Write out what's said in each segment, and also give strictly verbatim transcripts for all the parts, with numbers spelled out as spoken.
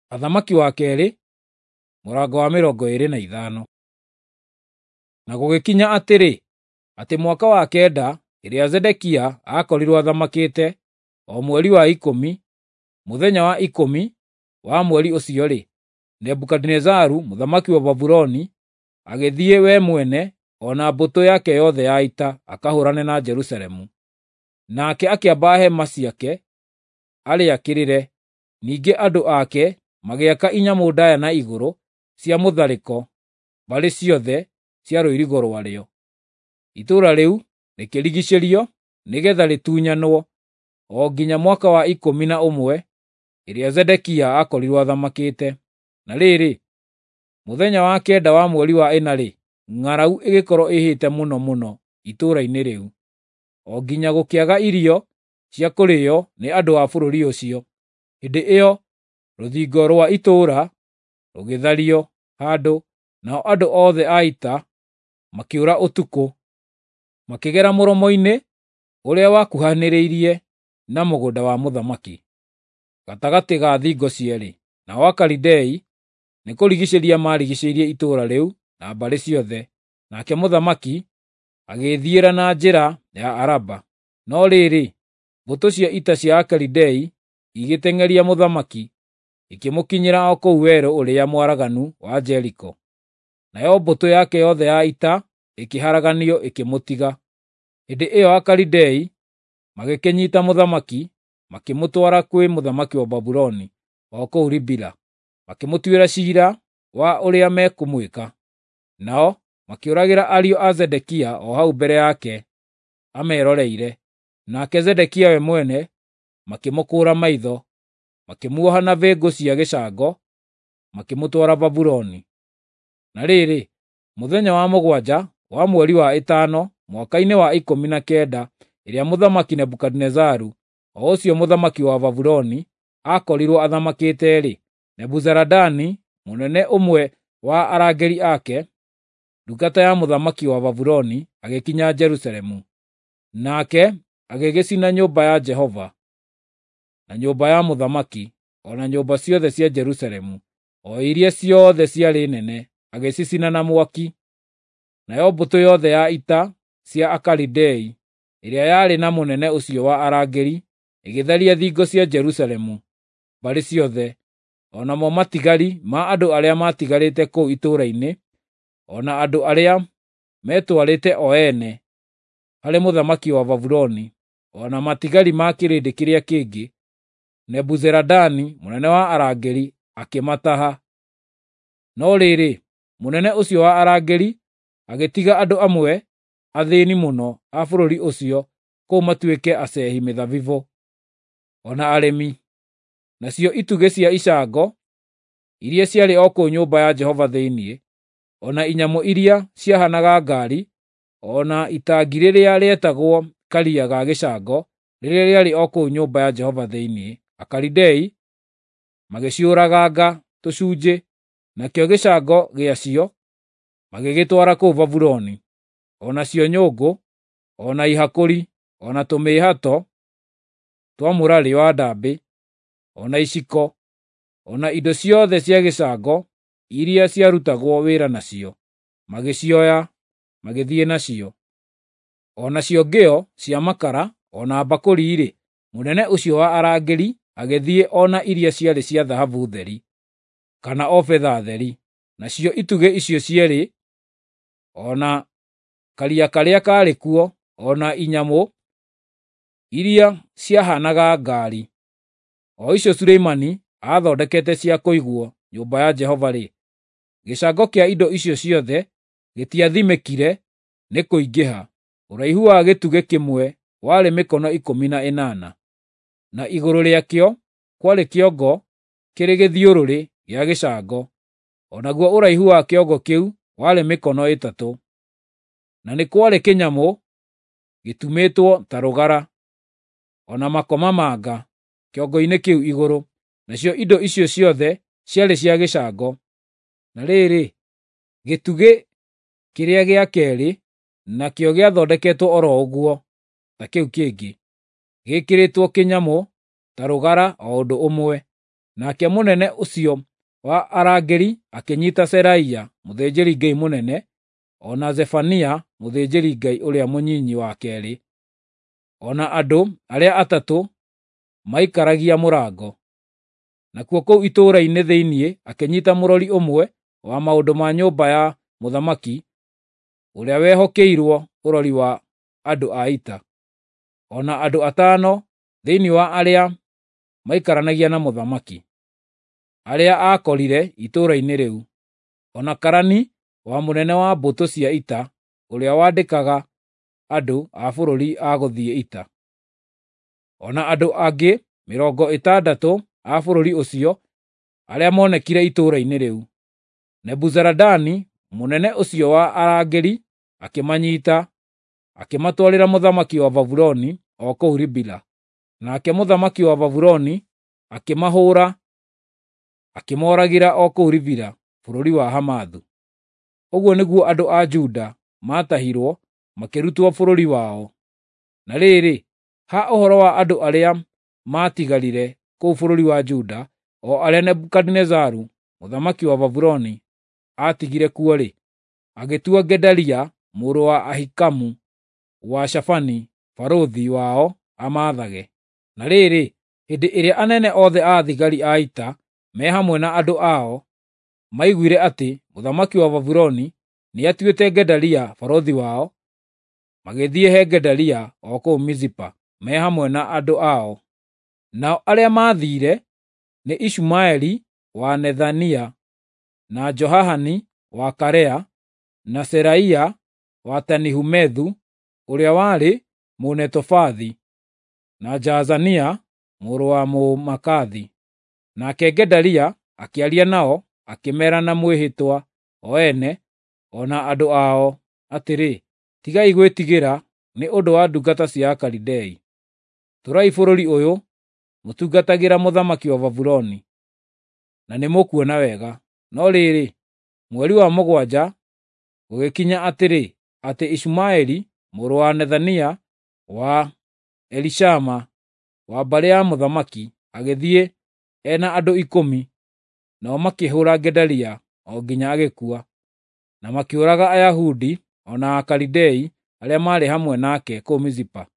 Athamaki wa kerĩ, mũrango wa mĩrongo ĩĩrĩ na ithano. Na gũgĩkinya atĩrĩ, atĩ mwaka wa kenda, ĩrĩa Zedekia aakorirwo athamakĩte, o mweri wa ikũmi, mũthenya wa ikũmi wa mweri ũcio-rĩ, Nebukadinezaru mũthamaki wa Babuloni agĩthiĩ we mwene o na mbũtũ yake yothe ya ita akahũũrane na Jerusalemu. Nake akĩamba hema ciake arĩ akĩrĩre. Ningĩ andũ ake magĩaka inyamũ ndaaya na igũrũ cia mũtharĩko mbarĩ ciothe cia rũirigo rwarĩo. Itũũra rĩu rĩkĩrigicĩrio nĩgeetha rĩtunyanwo o nginya mwaka wa ikũmi na ũmwe, ĩrĩa Zedekia aakorirwo athamakĩte. Na rĩrĩ, mũthenya wa kenda wa mweri wa ĩna-rĩ, ng'aragu ĩgĩkorwo ĩhĩte mũno mũno itũũra-inĩ rĩu, o nginya gũkĩaga irio cia kũrĩĩo nĩ andũ a bũrũri ũcio. Hĩndĩ ĩyo rũthingo rwa itũũra rũgĩthario handũ, nao andũ othe a ita makĩũra ũtukũ, makĩgera mũromo-inĩ ũrĩa wakuhanĩrĩirie na mũgũnda wa mũthamaki, gatagatĩ ga thingo cierĩ. Nao Akalidei nĩ kũrigicĩria maarigicĩirie itũũra rĩu na mbarĩ ciothe. Nake mũthamaki agĩĩthiĩra na njĩra ya Araba. No rĩrĩ, mbũtũ cia ita cia Akalidei igĩteng'eria mũthamaki, ikĩmũkinyĩra o kũu werũ ũrĩa mwaraganu wa Jeriko. Nayo mbũtũ yake yothe ya ita ĩkĩharaganio ĩkĩmũtiga. Hĩndĩ ĩyo Akalidei magĩkĩnyiita mũthamaki, makĩmũtwara kwĩ mũthamaki wa Babuloni o kũu Ribila, makĩmũtuĩra ciira wa ũrĩa mekũmwĩka. Nao makĩũragĩra ariũ a Zedekia o hau mbere yake ameroreire. Nake Zedekia we mwene makĩmũkũũra maitho, makĩmuoha na bĩngũ cia gĩcango, makĩmũtwara Babuloni. Na rĩrĩ, mũthenya wa mũgwanja wa mweri wa ĩtano, mwaka-inĩ wa ikũmi na kenda, ĩrĩa mũthamaki Nebukadinezaru, o ũcio mũthamaki wa Babuloni, aakorirwo athamakĩte-rĩ, Nebuzaradani, mũnene ũmwe wa arangĩri ake, ndungata ya mũthamaki wa Babuloni, agĩkinya Jerusalemu. Nake agĩgĩcina nyũmba ya Jehova, na nyũmba ya mũthamaki, o na nyũmba ciothe cia Jerusalemu, o iria ciothe ciarĩ nene, agĩcicina na mwaki. Nayo mbũtũ yothe ya ita cia Akalidei, ĩrĩa yarĩ na mũnene ũcio wa arangĩri, ĩgĩtharia thingo cia Jerusalemu mbarĩ ciothe, o namo matigari ma andũ arĩa maatigarĩte kũu itũũra-inĩ, o na andũ arĩa metwarĩte o ene harĩ mũthamaki wa Babuloni, o na matigari ma kĩrĩndĩ kĩrĩa kĩngĩ, Nebuzaradani mũnene wa arangĩri akĩmataha. No rĩrĩ, mũnene ũcio wa arangĩri agĩtiga andũ amwe athĩĩni mũno a bũrũri ũcio kũu matuĩke aceehi mĩthabibũ, o na arĩmi. Nacio itugĩ cia icango iria ciarĩ o kũu nyũmba ya Jehova thĩinĩ, o na inyamũ iria ciahanaga ngaari, o na itangi rĩrĩa rĩetagwo Karia ga gĩcango, rĩrĩa rĩarĩ o kũu nyũmba ya Jehova thĩinĩ, Akalidei magĩciũraganga tũcunjĩ, nakĩo gĩcango gĩacio magĩgĩtwara kũu Babuloni, o nacio nyũngũ, o na ihakũri, o na tũmĩĩhato twa mũrarĩ wa ndaambĩ, o na iciko, o na indo ciothe cia gĩcango iria ciarutagwo wĩra nacio, magĩcioya magĩthiĩ nacio. O nacio ngĩo cia makara, o na mbakũri-rĩ, mũnene ũcio wa arangĩri agĩthiĩ o na iria ciarĩ cia thahabu theri, kana o betha theri. Nacio itugĩ icio cierĩ, o na Karia karĩa kaarĩ kuo, o na inyamũ iria ciahanaga ngaari, o icio Suleimani aathondekete cia kũigwo nyũmba ya Jehova-rĩ, gĩcango kĩa indo icio ciothe gĩtiathimĩkire nĩ kũingĩha. Ũraihu wa gĩtugĩ kĩmwe warĩ mĩkono ikũmi na ĩnana, na igũrũ rĩakĩo kwarĩ kĩongo kĩrĩ gĩthiũrũrĩ gĩa gĩcango, o naguo ũraihu wa kĩongo kĩu warĩ mĩkono ĩtatũ. Na nĩ kwarĩ kĩnyamũ gĩtumĩtwo ta rũgara, o na makomamanga kĩongo-inĩ kĩu igũrũ. Nacio indo icio ciothe ciarĩ cia gĩcango. Na rĩrĩ, gĩtugĩ kĩrĩa gĩa keerĩ nakĩo gĩathondeketwo o ro ũguo ta kĩu kĩngĩ, gĩĩkĩrĩtwo kĩnyamũ ta rũgara o ũndũ ũmwe. Nake mũnene ũcio wa arangĩri akĩnyiita Seraia mũthĩnjĩri-Ngai mũnene, o na Zefania mũthĩnjĩri-Ngai ũrĩa mũnyinyi wa keerĩ, o na andũ arĩa atatũ maikaragia mũrango. Nakuo kũu itũũra-inĩ thĩinĩ akĩnyiita mũrori ũmwe wa maũndũ ma nyũmba ya mũthamaki, ũrĩa wehokeirwo ũrori wa andũ a ita, o na andũ atano thĩinĩ wa arĩa maikaranagia na mũthamaki, arĩa aakorire itũũra-inĩ rĩu, o na karani wa mũnene wa mbũtũ cia ita, ũrĩa wandĩkaga andũ a bũrũri a gũthiĩ ita, o na andũ angĩ mĩrongo ĩtandatũ a bũrũri ũcio arĩa moonekire itũũra-inĩ rĩu. Nebuzaradani mũnene ũcio wa arangĩri akĩmanyiita, akĩmatwarĩra mũthamaki wa Babuloni o kũu Ribila. Nake mũthamaki wa Babuloni akĩmahũũra, akĩmooragĩra o kũu Ribila, bũrũri wa Hamathu. Ũguo nĩguo andũ a Juda maatahirwo makĩrutwo bũrũri wao. Na rĩrĩ, ha ũhoro wa andũ arĩa maatigarire kũu bũrũri wa Juda, o arĩa Nebukadinezaru mũthamaki wa Babuloni aatigire kuo-rĩ, agĩtua Gedalia mũrũ wa Ahikamu wa Shafani barũthi wao amaathage. Na rĩrĩ, hĩndĩ ĩrĩa anene othe a thigari a ita me hamwe na andũ ao maiguire atĩ mũthamaki wa Babuloni nĩatuĩte Gedalia barũthi wao, magĩthiĩ he Gedalia o kũu Mizipa me hamwe na andũ ao. Nao arĩa maathiire nĩ Ishumaeli wa Nethania, na Johahani wa Karea, na Seraia wa Tanihumethu ũrĩa warĩ Mũnetofathi, na Jaazania mũrũ wa Mũmakathi. Nake Gedalia akĩaria nao akĩmeera na mwĩhĩtwa o ene o na andũ ao atĩrĩ, tigai gwĩtigĩra nĩ ũndũ wa ndungata cia Akalidei. Tũrai bũrũri ũyũ mũtungatagĩra mũthamaki wa Babuloni, na nĩmũkuona wega. No rĩrĩ, mweri wa mũgwanja gũgĩkinya atĩrĩ, atĩ Ishumaeli mũrũ wa Nethania wa Elishama wa mbarĩ ya mũthamaki agĩthiĩ ena andũ ikũmi, nao makĩhũũra Gedalia o nginya agĩkua, na makĩũraga Ayahudi o na Akalidei arĩa maarĩ hamwe nake kũu Mizipa.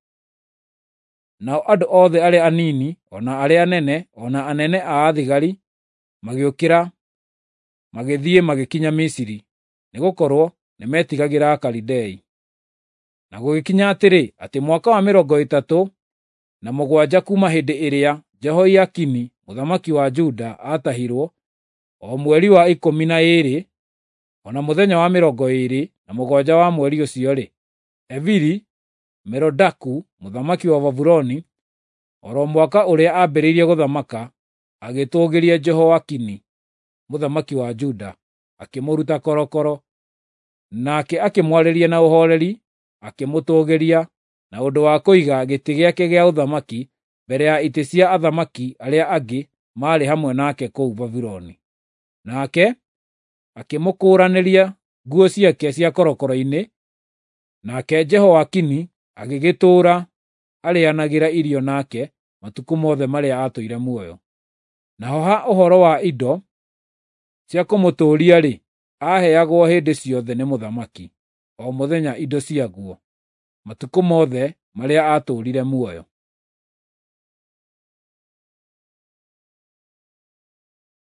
Nao andũ othe arĩa anini o na arĩa anene o na anene a athigari magĩũkĩra magĩthiĩ magĩkinya Misiri, nĩgũkorwo nĩmetigagĩra Akalidei. Na gũgĩkinya atĩrĩ, atĩ mwaka wa mĩrongo ĩtatũ na mũgwanja kuuma hĩndĩ ĩrĩa Jehoiakini mũthamaki wa Juda aatahirwo, o mweri wa ikũmi na ĩĩrĩ, o na mũthenya wa mĩrongo ĩĩrĩ na mũgwanja wa mweri ũcio-rĩ, Evili Merodaku mũthamaki wa Babuloni, o ro mwaka ũrĩa aambĩrĩirie gũthamaka, agĩtũũgĩria Jehoiakini mũthamaki wa Juda, akĩmũruta korokoro. Nake akĩmwarĩria na ũhooreri, akĩmũtũũgĩria na ũndũ wa kũiga gĩtĩ gĩake gĩa ũthamaki mbere ya itĩ cia athamaki arĩa angĩ maarĩ hamwe nake kũu Babuloni. Nake akĩmũkũũranĩria nguo ciake cia korokoro-inĩ. Nake Jehoiakini agĩgĩtũũra arĩanagĩra irio nake matukũ mothe marĩa aatũire muoyo. Naho ha ũhoro wa indo cia kũmũtũũria-rĩ, aaheagwo hĩndĩ ciothe nĩ mũthamaki, o mũthenya indo ciaguo, matukũ mothe marĩa aatũũrire muoyo.